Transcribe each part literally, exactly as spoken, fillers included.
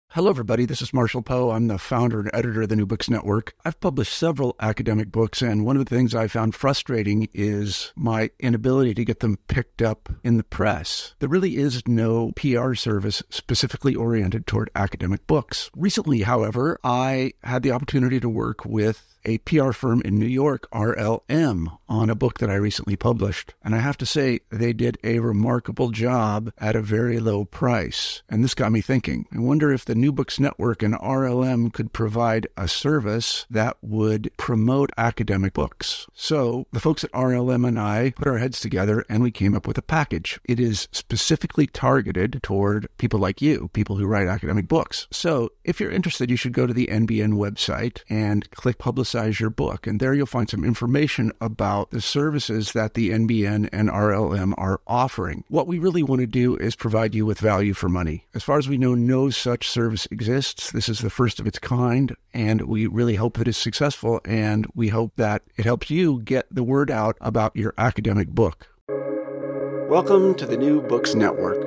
Hello, everybody. This is Marshall Poe. I'm the founder and editor of the New Books Network. I've published several academic books, and one of the things I found frustrating is my inability to get them picked up in the press. There really is no P R service specifically oriented toward academic books. Recently, however, I had the opportunity to work with a P R firm in New York, R L M, on a book that I recently published. And I have to say, they did a remarkable job at a very low price. And this got me thinking. I wonder if the New Books Network and R L M could provide a service that would promote academic books. So the folks at R L M and I put our heads together and we came up with a package. It is specifically targeted toward people like you, people who write academic books. So if you're interested, you should go to the N B N website and click Publicize your book. And there you'll find some information about the services that the N B N and R L M are offering. What we really want to do is provide you with value for money. As far as we know, no such service exists. This is the first of its kind, and we really hope that it's successful, and we hope that it helps you get the word out about your academic book. Welcome to the New Books Network.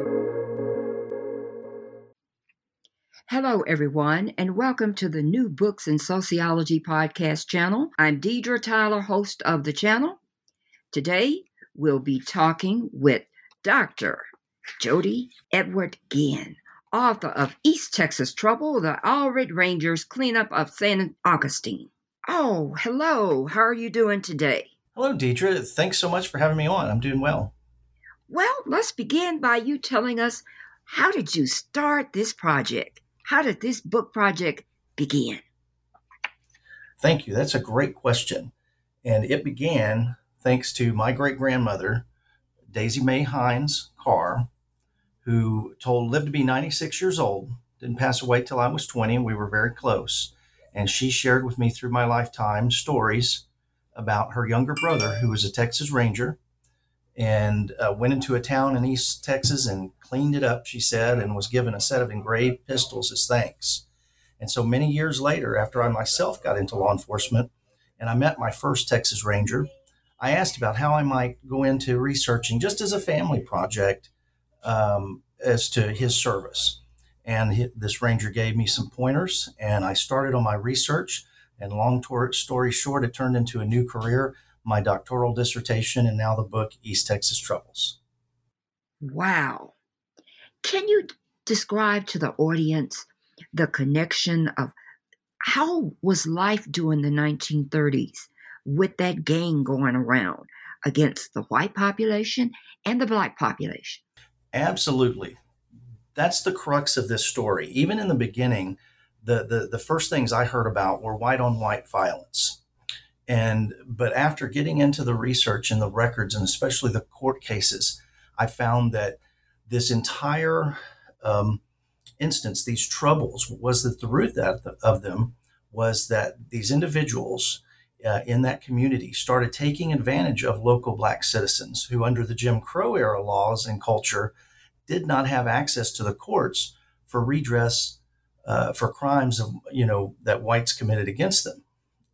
Hello, everyone, and welcome to the New Books in Sociology podcast channel. I'm Deidre Tyler, host of the channel. Today, we'll be talking with Doctor Jody Edward Ginn, author of East Texas Trouble, the All Red Rangers Cleanup of Saint Augustine. Oh, hello. How are you doing today? Hello, Deidre. Thanks so much for having me on. I'm doing well. Well, let's begin by you telling us, how did you start this project? How did this book project begin? Thank you. That's a great question. And it began thanks to my great-grandmother, Daisy Mae Hines Carr, who told lived to be ninety-six years old, didn't pass away till I was twenty, and we were very close. And she shared with me through my lifetime stories about her younger brother, who was a Texas Ranger, and uh, went into a town in East Texas and cleaned it up, she said, and was given a set of engraved pistols as thanks. And so many years later, after I myself got into law enforcement and I met my first Texas Ranger, I asked about how I might go into researching, just as a family project, um, as to his service. And he, this Ranger gave me some pointers, and I started on my research. And long story short, it turned into a new career, my doctoral dissertation, and now the book, East Texas Troubles. Wow. Can you describe to the audience the connection of how was life during the nineteen thirties with that gang going around against the white population and the black population? Absolutely. That's the crux of this story. Even in the beginning, the, the, the first things I heard about were white on white violence. And but after getting into the research and the records, and especially the court cases, I found that this entire um, instance, these troubles, was that the root of them was that these individuals uh, in that community started taking advantage of local black citizens who, under the Jim Crow era laws and culture, did not have access to the courts for redress uh, for crimes of, you know, that whites committed against them.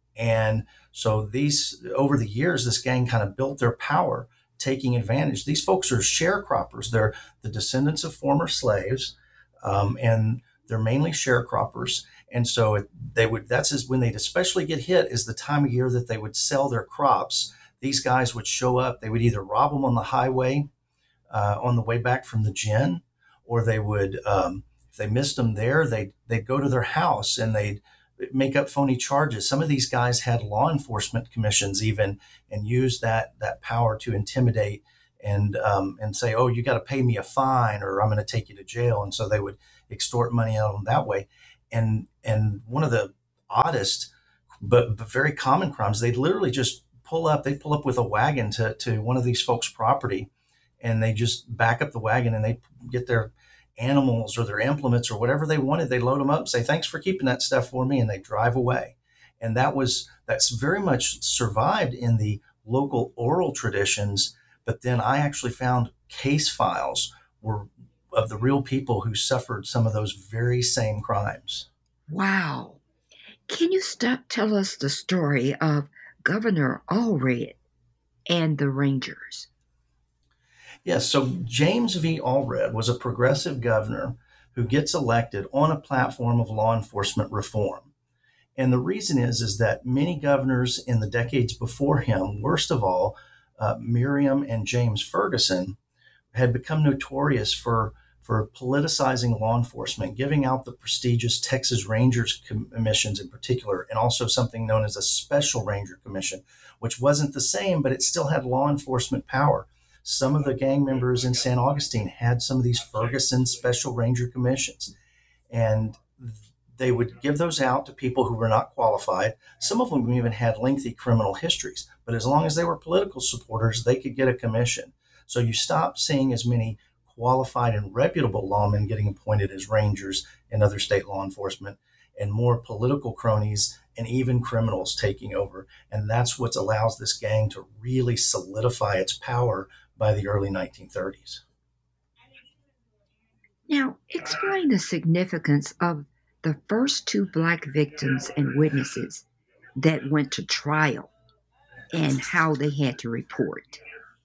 And so these, over the years, this gang kind of built their power, taking advantage. These folks are sharecroppers. They're the descendants of former slaves, um, and they're mainly sharecroppers. And so it, they would, that's is when they'd especially get hit, is the time of year that they would sell their crops. These guys would show up. They would either rob them on the highway uh, on the way back from the gin, or they would, um, if they missed them there, they'd, they'd go to their house and they'd make up phony charges. Some of these guys had law enforcement commissions even, and used that that power to intimidate and um, and say, oh, you got to pay me a fine, or I'm going to take you to jail. And so they would extort money out of them that way. And and one of the oddest but, but very common crimes, they'd literally just pull up, they'd pull up with a wagon to, to one of these folks' property, and they just back up the wagon and they get their animals or their implements or whatever they wanted. They load them up, say, thanks for keeping that stuff for me, and they drive away. And that was, that's very much survived in the local oral traditions. But then I actually found case files were of the real people who suffered some of those very same crimes. Wow. Can you st- tell us the story of Governor Allred and the Rangers? Yes, so James V. Allred was a progressive governor who who gets elected on a platform of law enforcement reform. And the reason is, is that many governors in the decades before him, worst of all, uh, Miriam and James Ferguson, had become notorious for, for politicizing law enforcement, giving out the prestigious Texas Rangers commissions in particular, and also something known as a Special Ranger Commission, which wasn't the same, but it still had law enforcement power. Some of the gang members in San Augustine had some of these Ferguson Special Ranger Commissions, and they would give those out to people who were not qualified. Some of them even had lengthy criminal histories, but as long as they were political supporters, they could get a commission. So you stop seeing as many qualified and reputable lawmen getting appointed as rangers and other state law enforcement, and more political cronies and even criminals taking over. And that's what allows this gang to really solidify its power by the early nineteen thirties. Now, explain the significance of the first two Black victims and witnesses that went to trial and how they had to report.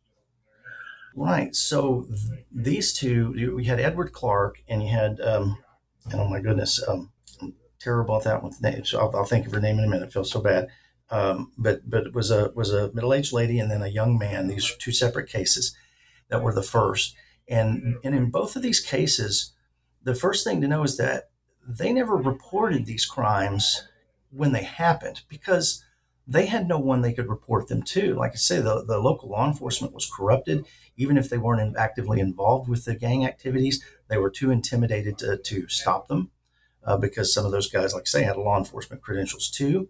Right. So th- these two, we had Edward Clark, and you had, um, and oh my goodness, um, I'm terrible at that one. So I'll, I'll think of her name in a minute. It feels so bad. Um, but but it was a was a middle-aged lady and then a young man. These are two separate cases that were the first. And and in both of these cases, the first thing to know is that they never reported these crimes when they happened because they had no one they could report them to. Like I say, the, the local law enforcement was corrupted. Even if they weren't actively involved with the gang activities, they were too intimidated to, to stop them uh, because some of those guys, like I say, had law enforcement credentials too.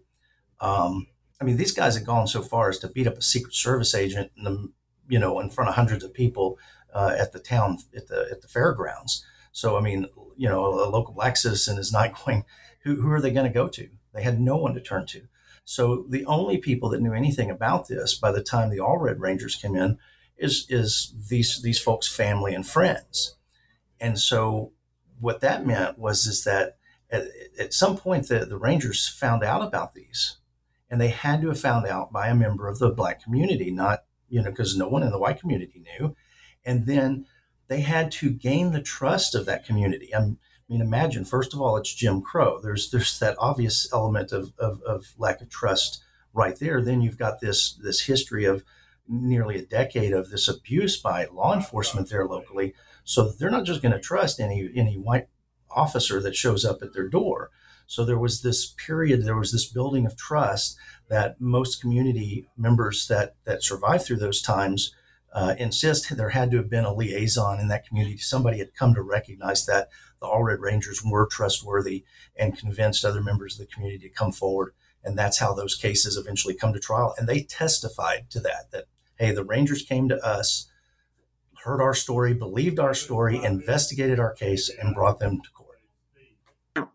Um, I mean, these guys had gone so far as to beat up a Secret Service agent in the, you know, in front of hundreds of people uh, at the town, at the at the fairgrounds. So, I mean, you know, a local Black citizen is not going, who, who are they going to go to? They had no one to turn to. So the only people that knew anything about this by the time the All Red Rangers came in is is these these folks' family and friends. And so what that meant was is that at, at some point the, the Rangers found out about these, and they had to have found out by a member of the Black community, not, you know, because no one in the white community knew. And then they had to gain the trust of that community. I mean, imagine, first of all, it's Jim Crow. There's there's that obvious element of, of, of lack of trust right there. Then you've got this this history of nearly a decade of this abuse by law enforcement there locally. So they're not just going to trust any any white officer that shows up at their door. So there was this period, there was this building of trust that most community members that that survived through those times Uh, insist there had to have been a liaison in that community. Somebody had come to recognize that the All Red Rangers were trustworthy and convinced other members of the community to come forward. And that's how those cases eventually come to trial. And they testified to that, that, hey, the Rangers came to us, heard our story, believed our story, investigated our case, and brought them to court. Now,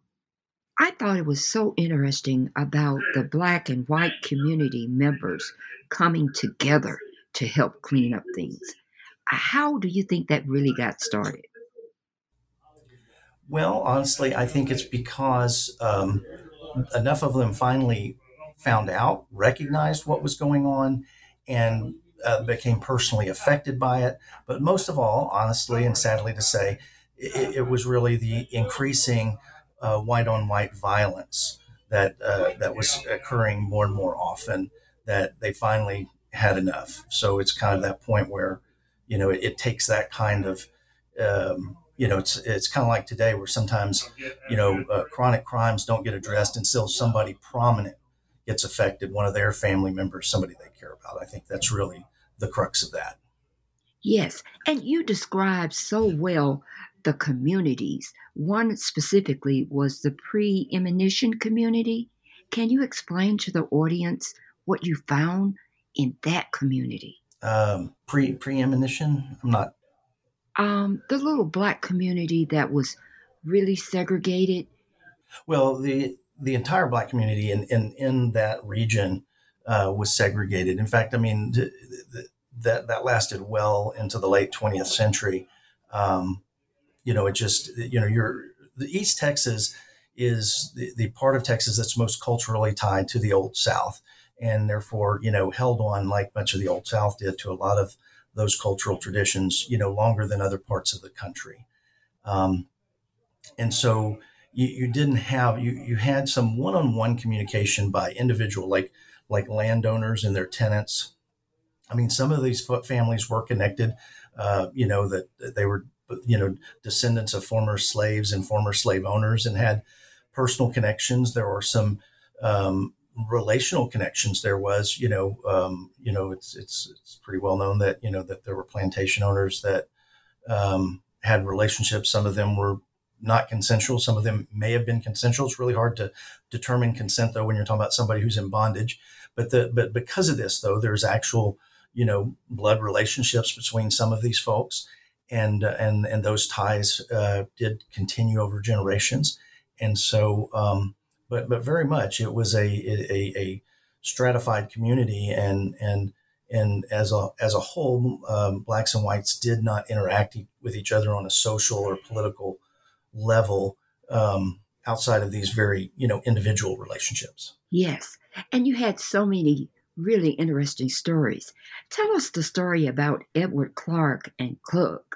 I thought it was so interesting about the Black and white community members coming together to help clean up things. How do you think that really got started? Well, honestly, I think it's because um, enough of them finally found out, recognized what was going on, and uh, became personally affected by it. But most of all, honestly and sadly to say, it, it was really the increasing uh, white-on-white violence that uh, that was occurring more and more often that they finally had enough. So it's kind of that point where, you know, it, it takes that kind of, um, you know, it's it's kind of like today where sometimes, you know, uh, chronic crimes don't get addressed until somebody prominent gets affected, one of their family members, somebody they care about. I think that's really the crux of that. Yes, and you described so well the communities. One specifically was the pre-emonition community. Can you explain to the audience what you found in that community? Um, pre pre-emonition? I'm not. Um, the little Black community that was really segregated. Well, the the entire Black community in in, in that region uh, was segregated. In fact, I mean th- th- that that lasted well into the late twentieth century. Um, you know, it just you know, you're the East Texas is the, the part of Texas that's most culturally tied to the Old South, and therefore, you know, held on like much of the Old South did to a lot of those cultural traditions, you know, longer than other parts of the country. Um, And so you, you didn't have, you, you had some one-on-one communication by individual, like, like landowners and their tenants. I mean, some of these families were connected, uh, you know, that, that they were, you know, descendants of former slaves and former slave owners and had personal connections. There were some um, relational connections. There was, you know, um, you know, it's, it's, it's pretty well known that, you know, that there were plantation owners that um, had relationships. Some of them were not consensual. Some of them may have been consensual. It's really hard to determine consent, though, when you're talking about somebody who's in bondage. But the, but because of this, though, there's actual, you know, blood relationships between some of these folks, and uh, and and those ties uh, did continue over generations. And so, um, but but very much it was a a, a stratified community, and and and as a as a whole, um, blacks and whites did not interact with each other on a social or political level um, outside of these very, you know, individual relationships. Yes, and you had so many really interesting stories. Tell us the story about Edward Clark and Cook.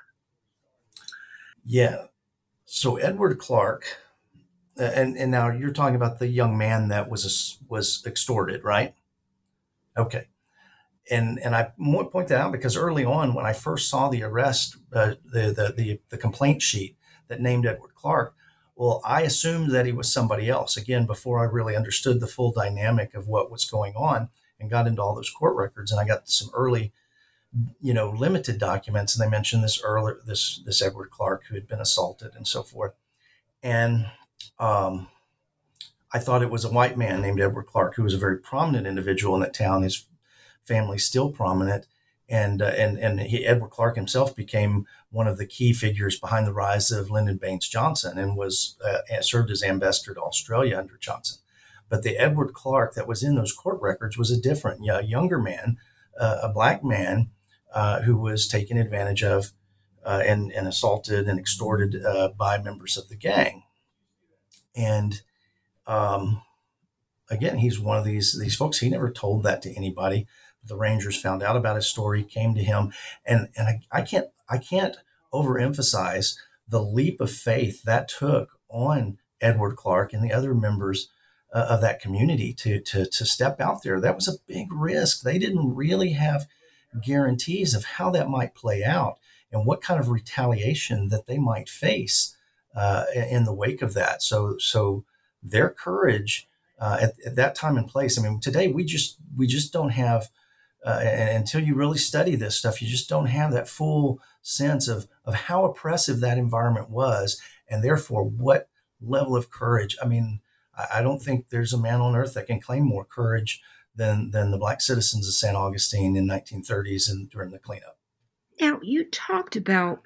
Yeah. So Edward Clark, and, and now you're talking about the young man that was was extorted, right? Okay. And and I want to point that out because early on, when I first saw the arrest, uh, the, the the the complaint sheet that named Edward Clark, well, I assumed that he was somebody else. Again, before I really understood the full dynamic of what was going on, and got into all those court records, and I got some early, you know, limited documents, and they mentioned this earlier, this this Edward Clark who had been assaulted and so forth, and um, I thought it was a white man named Edward Clark who was a very prominent individual in that town. His family's still prominent, and uh, and and he, Edward Clark himself became one of the key figures behind the rise of Lyndon Baines Johnson, and was uh, served as ambassador to Australia under Johnson. But the Edward Clark that was in those court records was a different, you know, younger man, uh, a black man uh, who was taken advantage of uh, and, and assaulted and extorted uh, by members of the gang. And um, again, he's one of these these folks. He never told that to anybody. The Rangers found out about his story, came to him, and and I, I can't I can't overemphasize the leap of faith that took on Edward Clark and the other members uh, of that community to to to step out there. That was a big risk. They didn't really have guarantees of how that might play out and what kind of retaliation that they might face uh, in the wake of that. So so their courage uh, at, at that time and place. I mean, today we just we just don't have. Uh, and until you really study this stuff, you just don't have that full sense of, of how oppressive that environment was, and therefore what level of courage. I mean, I, I don't think there's a man on earth that can claim more courage than than the black citizens of Saint Augustine in nineteen thirties and during the cleanup. Now, you talked about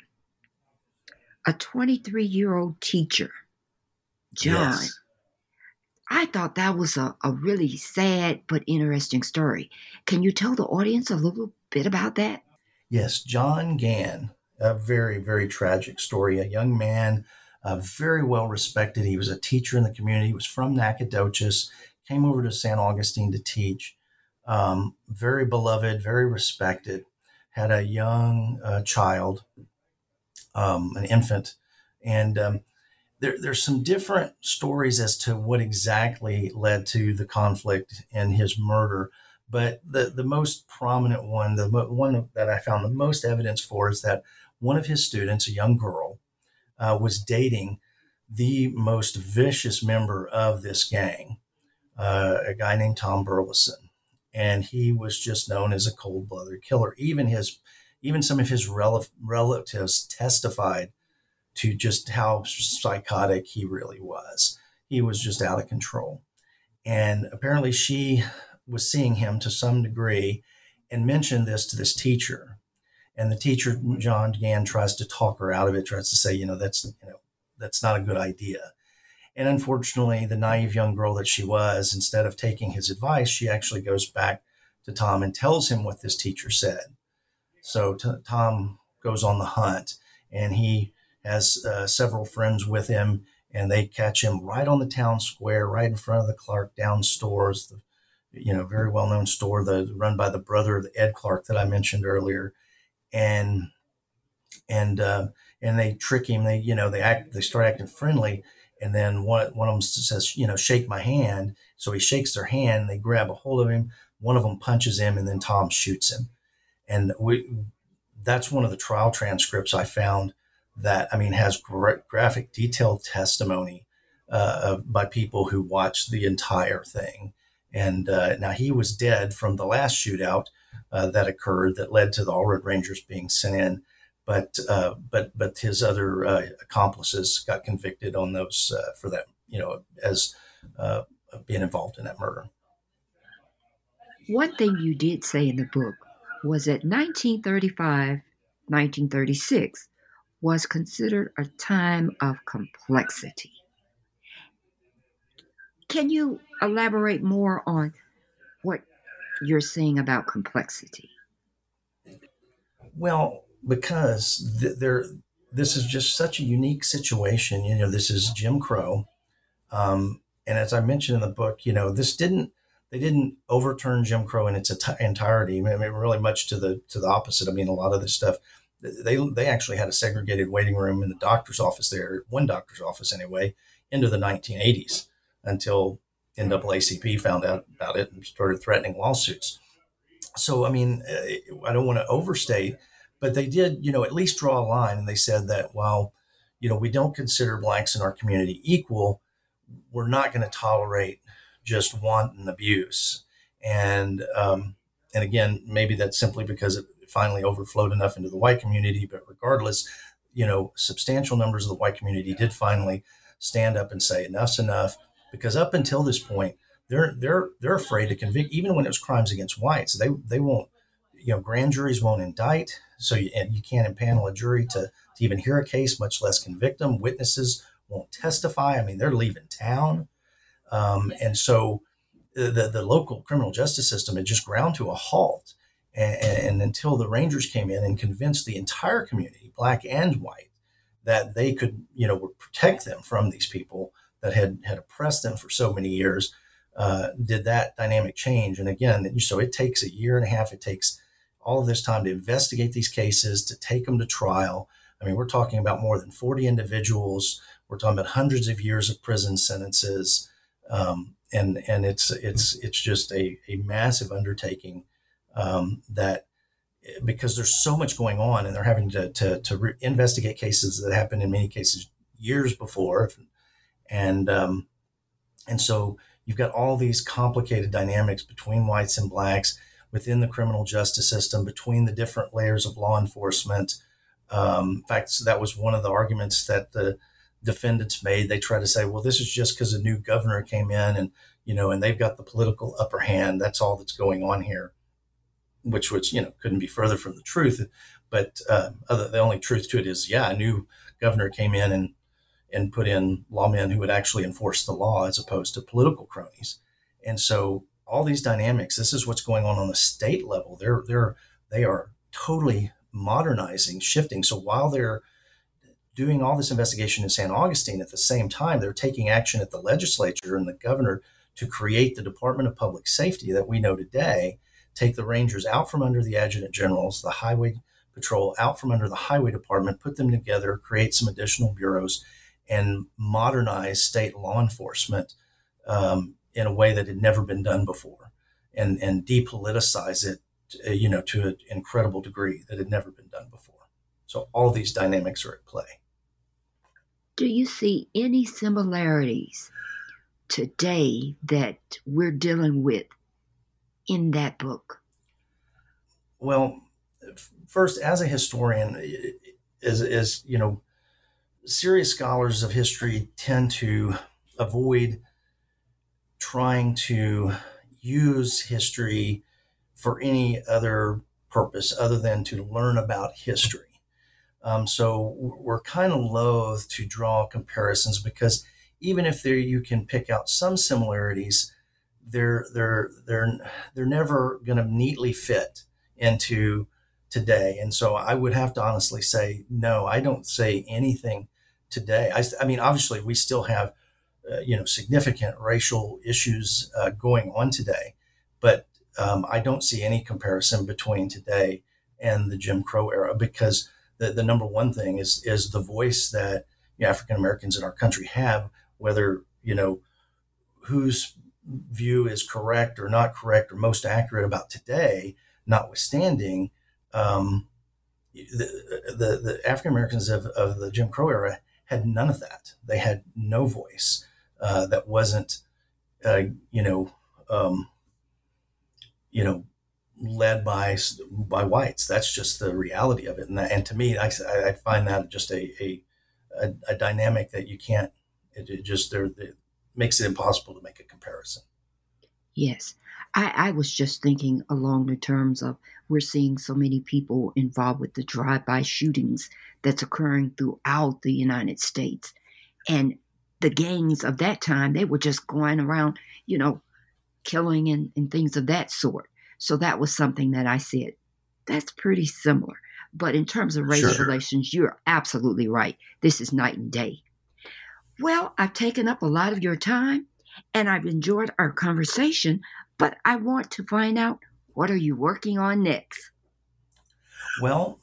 a twenty-three-year-old teacher, John. Yes. I thought that was a, a really sad but interesting story. Can you tell the audience a little bit about that? Yes, John Gann, a very, very tragic story. A young man, uh, very well respected. He was a teacher in the community. He was from Nacogdoches, came over to Saint Augustine to teach. Um, very beloved, very respected. Had a young uh, child, um, an infant, and um, There, there's some different stories as to what exactly led to the conflict and his murder. But the, the most prominent one, the one that I found the most evidence for, is that one of his students, a young girl, uh, was dating the most vicious member of this gang, uh, a guy named Tom Burleson. And he was just known as a cold-blooded killer. Even his, even some of his rel- relatives testified to just how psychotic he really was. He was just out of control. And apparently she was seeing him to some degree and mentioned this to this teacher. And the teacher, John Gann, tries to talk her out of it, tries to say, you know, that's, you know, that's not a good idea. And unfortunately, the naive young girl that she was, instead of taking his advice, she actually goes back to Tom and tells him what this teacher said. So t- Tom goes on the hunt, and he has uh, several friends with him, and they catch him right on the town square, right in front of the Clark Downs stores, the, you know, very well-known store, the run by the brother of Ed Clark that I mentioned earlier. And, and, uh, and they trick him. They, you know, they act, they start acting friendly. And then one, one of them says, you know, shake my hand. So he shakes their hand, they grab a hold of him. One of them punches him, and then Tom shoots him. And we, that's one of the trial transcripts I found that, I mean, has gra- graphic, detailed testimony uh, by people who watched the entire thing. And uh, now he was dead from the last shootout uh, that occurred that led to the All Red Rangers being sent in. But uh, but but his other uh, accomplices got convicted on those uh, for that, you know, as uh, being involved in that murder. One thing you did say in the book was that nineteen thirty-five, nineteen thirty-six was considered a time of complexity. Can you elaborate more on what you're saying about complexity? Well, because th- there, this is just such a unique situation. You know, this is Jim Crow. Um, and as I mentioned in the book, you know, this didn't, they didn't overturn Jim Crow in its enti- entirety. I mean, really much to the, to the opposite. I mean, a lot of this stuff, they, they actually had a segregated waiting room in the doctor's office there, one doctor's office anyway, into the nineteen eighties until N double A C P found out about it and started threatening lawsuits. So, I mean, I don't want to overstate, but they did, you know, at least draw a line. And they said that, well, you know, we don't consider blacks in our community equal. We're not going to tolerate just wanton abuse. And, um, and again, maybe that's simply because it finally overflowed enough into the white community. But regardless, you know, substantial numbers of the white community did finally stand up and say enough's enough, because up until this point, they're they're they're afraid to convict, even when it was crimes against whites. They they won't, you know, grand juries won't indict, so you, and you can't impanel a jury to, to even hear a case, much less convict them. Witnesses won't testify. I mean, they're leaving town, um, and so the the local criminal justice system had just ground to a halt. And, and until the Rangers came in and convinced the entire community, black and white, that they could, you know, protect them from these people that had had oppressed them for so many years. Uh, did that dynamic change? And again, so it takes a year and a half. It takes all of this time to investigate these cases, to take them to trial. I mean, we're talking about more than forty individuals. We're talking about hundreds of years of prison sentences. Um, and and it's it's it's just a, a massive undertaking um, that, because there's so much going on, and they're having to, to, to re- investigate cases that happened in many cases years before. And, um, and so you've got all these complicated dynamics between whites and blacks within the criminal justice system, between the different layers of law enforcement. Um, in fact, so that was one of the arguments that the defendants made. They tried to say, well, this is just because a new governor came in and, you know, and they've got the political upper hand. That's all that's going on here, which was, you know, couldn't be further from the truth. But uh, other, the only truth to it is, yeah, a new governor came in and and put in lawmen who would actually enforce the law as opposed to political cronies. And so all these dynamics, this is what's going on on the state level. They're, they're, they are totally modernizing, shifting. So while they're doing all this investigation in San Augustine, at the same time, they're taking action at the legislature and the governor to create the Department of Public Safety that we know today, take the Rangers out from under the adjutant generals, the highway patrol out from under the highway department, put them together, create some additional bureaus, and modernize state law enforcement um, in a way that had never been done before, and and depoliticize it, uh, you know, to an incredible degree that had never been done before. So all these dynamics are at play. Do you see any similarities today that we're dealing with in that book? Well, first, as a historian, is is you know, serious scholars of history tend to avoid trying to use history for any other purpose other than to learn about history. Um, so we're kind of loath to draw comparisons, because even if there you can pick out some similarities, they're they're they're they're never going to neatly fit into today. And so I would have to honestly say, no, I don't say anything today. I, I mean, obviously, we still have, uh, you know, significant racial issues uh, going on today, but um, I don't see any comparison between today and the Jim Crow era, because the, the number one thing is is the voice that you know, African Americans in our country have, whether, you know, whose view is correct or not correct or most accurate about today, notwithstanding, um, the, the, the African Americans of, of the Jim Crow era had none of that. They had no voice uh, that wasn't, uh, you know, um, you know, led by by whites. That's just the reality of it. And, that, and to me, I, I find that just a, a a, a dynamic that you can't. It, it just there it makes it impossible to make a comparison. Yes. I, I was just thinking along the terms of we're seeing so many people involved with the drive-by shootings that's occurring throughout the United States. And the gangs of that time, they were just going around, you know, killing and, and things of that sort. So that was something that I said, that's pretty similar. But in terms of race Sure. relations, you're absolutely right. This is night and day. Well, I've taken up a lot of your time and I've enjoyed our conversation, but I want to find out, what are you working on next? Well,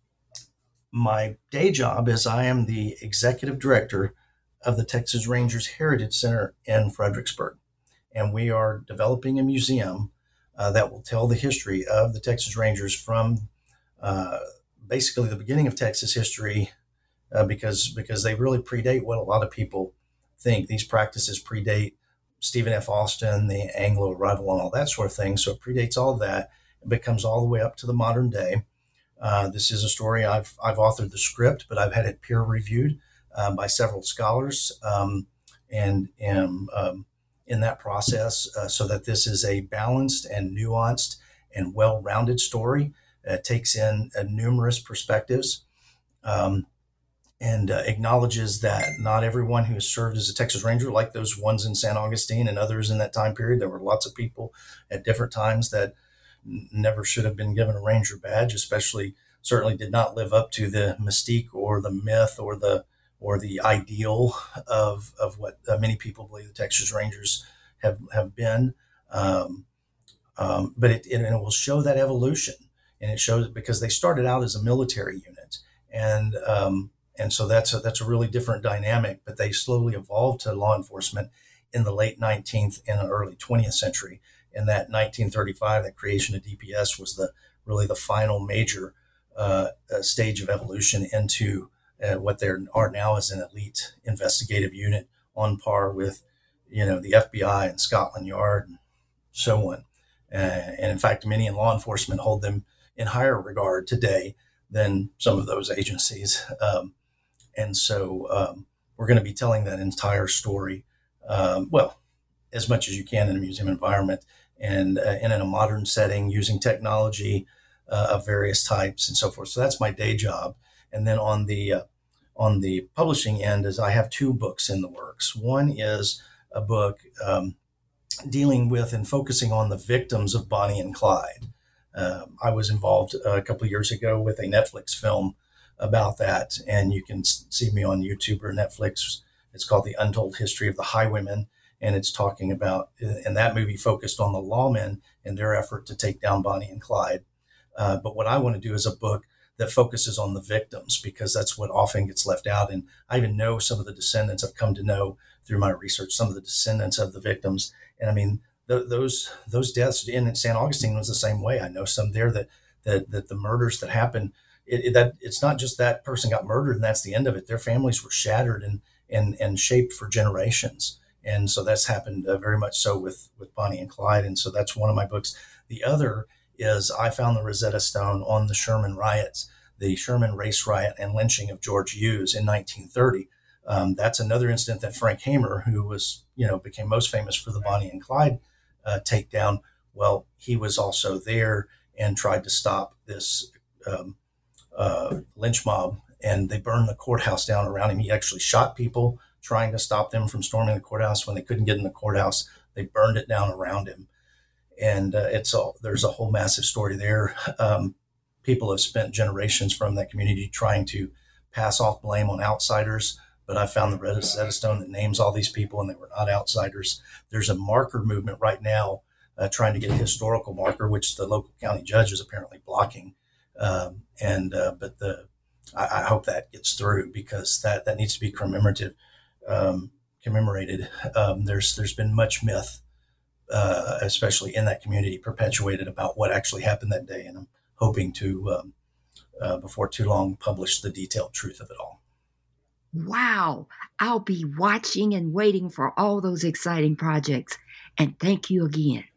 my day job is I am the executive director of the Texas Rangers Heritage Center in Fredericksburg. And we are developing a museum uh, that will tell the history of the Texas Rangers from uh, basically the beginning of Texas history, uh, because because they really predate what a lot of people think. These practices predate Stephen F. Austin, the Anglo arrival, and all that sort of thing. So it predates all of that. It comes all the way up to the modern day. Uh, this is a story I've I've authored the script, but I've had it peer reviewed uh, by several scholars, um, and am um, in that process, uh, so that this is a balanced and nuanced and well-rounded story. It takes in uh, numerous perspectives. Um, and uh, acknowledges that not everyone who has served as a Texas Ranger, like those ones in San Augustine and others in that time period, there were lots of people at different times that n- never should have been given a Ranger badge, especially certainly did not live up to the mystique or the myth or the or the ideal of of what uh, many people believe the Texas Rangers have have been. Um, um, but it, it, and it will show that evolution, and it shows because they started out as a military unit, and um, And so that's a, that's a really different dynamic, but they slowly evolved to law enforcement in the late nineteenth and early twentieth century. And that nineteen thirty-five, that creation of D P S was the really the final major uh, uh, stage of evolution into uh, what they are now as an elite investigative unit on par with, you know, the F B I and Scotland Yard and so on. Uh, and in fact, many in law enforcement hold them in higher regard today than some of those agencies. Um, And so um, we're going to be telling that entire story, um, well, as much as you can in a museum environment and, uh, and in a modern setting using technology uh, of various types and so forth. So that's my day job. And then on the uh, on the publishing end is I have two books in the works. One is a book um, dealing with and focusing on the victims of Bonnie and Clyde. Um, I was involved uh, a couple of years ago with a Netflix film about that, and you can see me on YouTube or Netflix. It's called The Untold History of the Highwaymen, and it's talking about, and that movie focused on the lawmen and their effort to take down Bonnie and Clyde. Uh, but what I want to do is a book that focuses on the victims, because that's what often gets left out. And I even know some of the descendants. I've come to know through my research some of the descendants of the victims, and I mean th- those those deaths in San Augustine was the same way. I know some there that that that the murders that happened. It, it, that it's not just that person got murdered and that's the end of it. Their families were shattered and and and shaped for generations. And so that's happened uh, very much so with with Bonnie and Clyde. And so that's one of my books. The other is I found the Rosetta Stone on the Sherman riots, the Sherman race riot and lynching of George Hughes in nineteen thirty. Um, that's another incident that Frank Hamer, who was, you know, became most famous for the Bonnie and Clyde uh, takedown. Well, he was also there and tried to stop this um, uh, lynch mob, and they burned the courthouse down around him. He actually shot people trying to stop them from storming the courthouse. When they couldn't get in the courthouse, they burned it down around him. And uh, it's all, there's a whole massive story there. Um, people have spent generations from that community trying to pass off blame on outsiders, but I found the Rosetta Stone that names all these people, and they were not outsiders. There's a marker movement right now uh, trying to get a historical marker, which the local county judge is apparently blocking. Um, and uh, but the I, I hope that gets through, because that, that needs to be commemorative, um, commemorated. Um, there's there's been much myth, uh, especially in that community, perpetuated about what actually happened that day, and I'm hoping to, um, uh, before too long, publish the detailed truth of it all. Wow. I'll be watching and waiting for all those exciting projects. And thank you again.